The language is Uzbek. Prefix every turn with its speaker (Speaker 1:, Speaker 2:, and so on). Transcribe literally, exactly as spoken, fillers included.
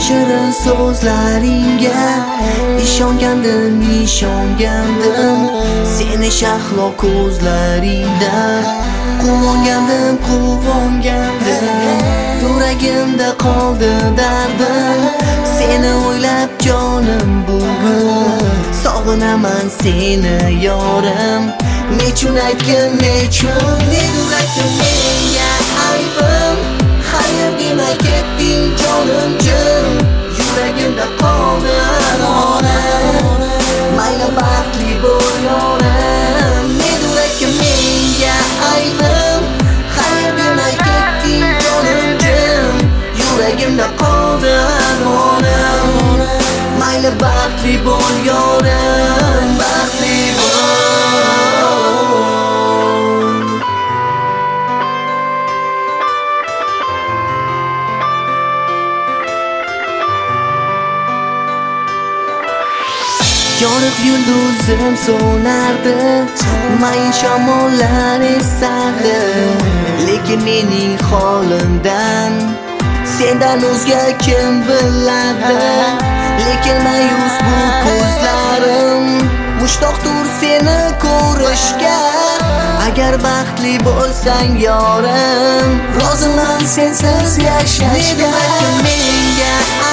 Speaker 1: shirin so'zlaringga ishongandim, ishongandim. Seni shahlo ko'zlaringdan quvongandim, quvongandim. Yuragimda qoldi dardim, seni o'ylab jonim bugun. Sog'inaman seni yorim, nechun aytgin, nechun yurakdim menga aybim. Hayır demay ketding jonim jim, yuragimda qoldi onim. Mayli baxtli bo'l yorim, yurakdim menga aybim. Hayır demay ketding jonim jim, yuragimda qoldi onim. Mayli baxtli bo'l yorim, baxtli bo'l. Yonib yulduzim so'nardi, mayin shamollar esardi. Lekin mening holimdan sendan o'zga kim biladi? Lekin mayus bu ko'zlarim, mushtoqdir seni ko'rishga. Agar baxtli bo'lsang yorim, roziman sensiz yashashga. Menga